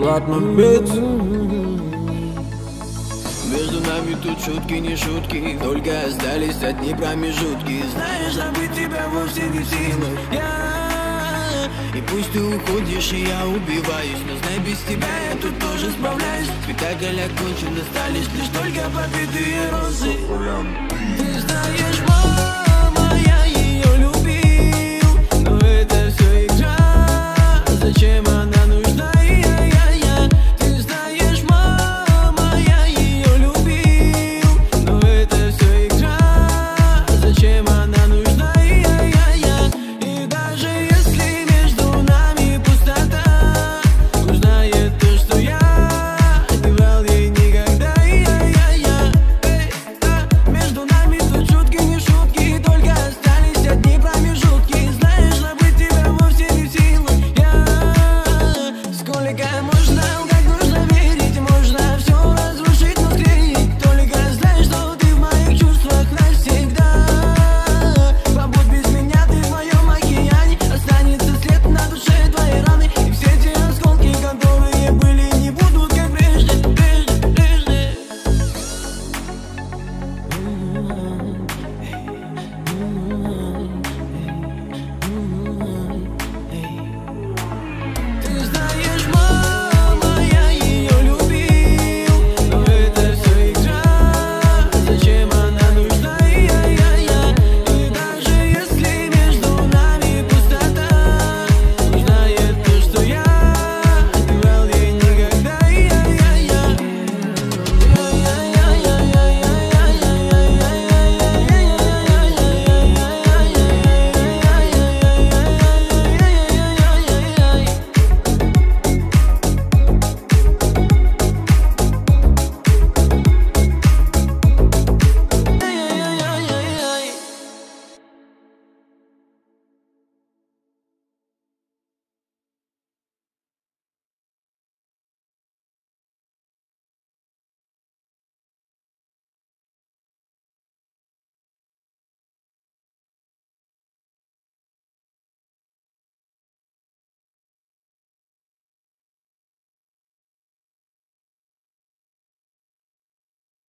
бесплатно бить. Между нами тут шутки, не шутки, только остались одни промежутки. Знаешь, забыть тебя вовсе не в силах я. И пусть ты уходишь, и я убиваюсь, но знай, без тебя я тут тоже справляюсь. Спектакль окончен, остались лишь только побитые розы. Ты знаешь,